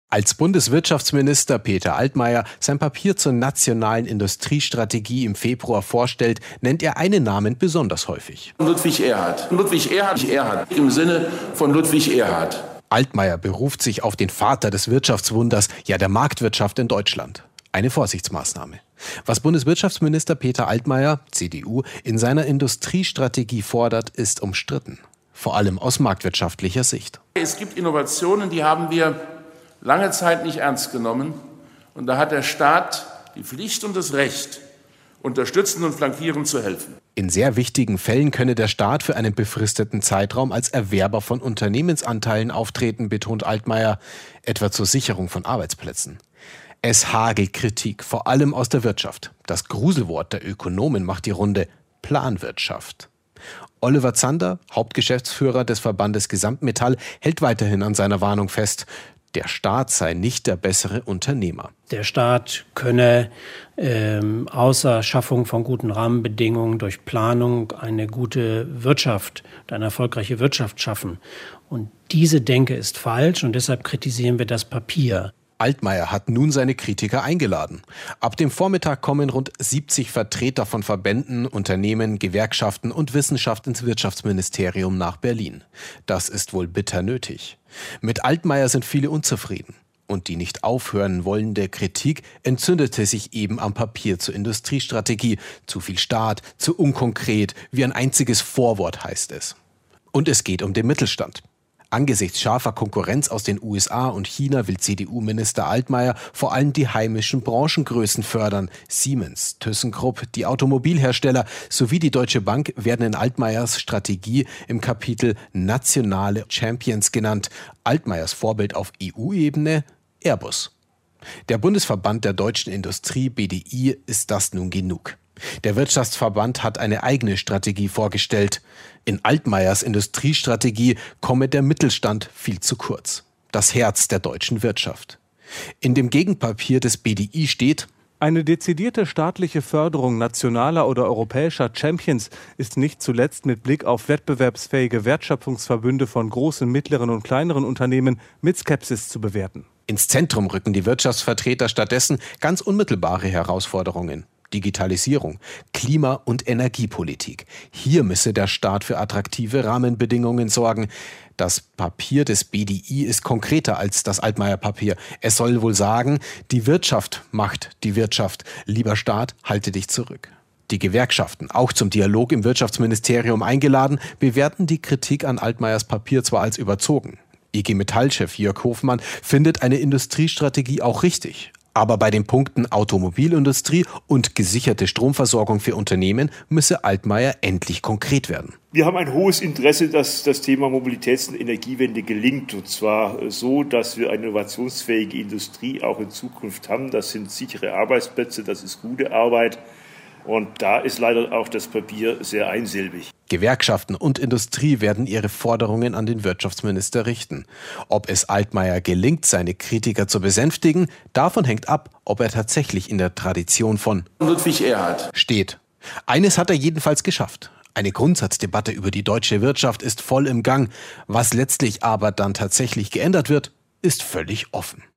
Als Bundeswirtschaftsminister Peter Altmaier sein Papier zur nationalen Industriestrategie im Februar vorstellt, nennt er einen Namen besonders häufig. Ludwig Erhard. Ludwig Erhard im Sinne von Ludwig Erhard. Altmaier beruft sich auf den Vater des Wirtschaftswunders, ja der Marktwirtschaft in Deutschland. Eine Vorsichtsmaßnahme. Was Bundeswirtschaftsminister Peter Altmaier, CDU, in seiner Industriestrategie fordert, ist umstritten. Vor allem aus marktwirtschaftlicher Sicht. Es gibt Innovationen, die haben wir lange Zeit nicht ernst genommen. Und da hat der Staat die Pflicht und das Recht, unterstützend und flankierend zu helfen. In sehr wichtigen Fällen könne der Staat für einen befristeten Zeitraum als Erwerber von Unternehmensanteilen auftreten, betont Altmaier, etwa zur Sicherung von Arbeitsplätzen. Es hagelt Kritik, vor allem aus der Wirtschaft. Das Gruselwort der Ökonomen macht die Runde: Planwirtschaft. Oliver Zander, Hauptgeschäftsführer des Verbandes Gesamtmetall, hält weiterhin an seiner Warnung fest: Der Staat sei nicht der bessere Unternehmer. Der Staat könne außer Schaffung von guten Rahmenbedingungen durch Planung eine gute Wirtschaft, eine erfolgreiche Wirtschaft schaffen. Und diese Denke ist falsch und deshalb kritisieren wir das Papier. Altmaier hat nun seine Kritiker eingeladen. Ab dem Vormittag kommen rund 70 Vertreter von Verbänden, Unternehmen, Gewerkschaften und Wissenschaft ins Wirtschaftsministerium nach Berlin. Das ist wohl bitter nötig. Mit Altmaier sind viele unzufrieden. Und die nicht aufhören wollende Kritik entzündete sich eben am Papier zur Industriestrategie. Zu viel Staat, zu unkonkret, wie ein einziges Vorwort heißt es. Und es geht um den Mittelstand. Angesichts scharfer Konkurrenz aus den USA und China will CDU-Minister Altmaier vor allem die heimischen Branchengrößen fördern. Siemens, ThyssenKrupp, die Automobilhersteller sowie die Deutsche Bank werden in Altmaiers Strategie im Kapitel Nationale Champions genannt. Altmaiers Vorbild auf EU-Ebene: Airbus. Der Bundesverband der deutschen Industrie, BDI, ist das nun genug. Der Wirtschaftsverband hat eine eigene Strategie vorgestellt. In Altmaiers Industriestrategie komme der Mittelstand viel zu kurz. Das Herz der deutschen Wirtschaft. In dem Gegenpapier des BDI steht: Eine dezidierte staatliche Förderung nationaler oder europäischer Champions ist nicht zuletzt mit Blick auf wettbewerbsfähige Wertschöpfungsverbünde von großen, mittleren und kleineren Unternehmen mit Skepsis zu bewerten. Ins Zentrum rücken die Wirtschaftsvertreter stattdessen ganz unmittelbare Herausforderungen. Digitalisierung, Klima- und Energiepolitik. Hier müsse der Staat für attraktive Rahmenbedingungen sorgen. Das Papier des BDI ist konkreter als das Altmaier-Papier. Es soll wohl sagen: Die Wirtschaft macht die Wirtschaft. Lieber Staat, halte dich zurück. Die Gewerkschaften, auch zum Dialog im Wirtschaftsministerium eingeladen, bewerten die Kritik an Altmaiers Papier zwar als überzogen. IG Metall-Chef Jörg Hofmann findet eine Industriestrategie auch richtig. Aber bei den Punkten Automobilindustrie und gesicherte Stromversorgung für Unternehmen müsse Altmaier endlich konkret werden. Wir haben ein hohes Interesse, dass das Thema Mobilitäts- und Energiewende gelingt. Und zwar so, dass wir eine innovationsfähige Industrie auch in Zukunft haben. Das sind sichere Arbeitsplätze, das ist gute Arbeit. Und da ist leider auch das Papier sehr einsilbig. Gewerkschaften und Industrie werden ihre Forderungen an den Wirtschaftsminister richten. Ob es Altmaier gelingt, seine Kritiker zu besänftigen, davon hängt ab, ob er tatsächlich in der Tradition von Ludwig Erhard steht. Eines hat er jedenfalls geschafft. Eine Grundsatzdebatte über die deutsche Wirtschaft ist voll im Gang. Was letztlich aber dann tatsächlich geändert wird, ist völlig offen.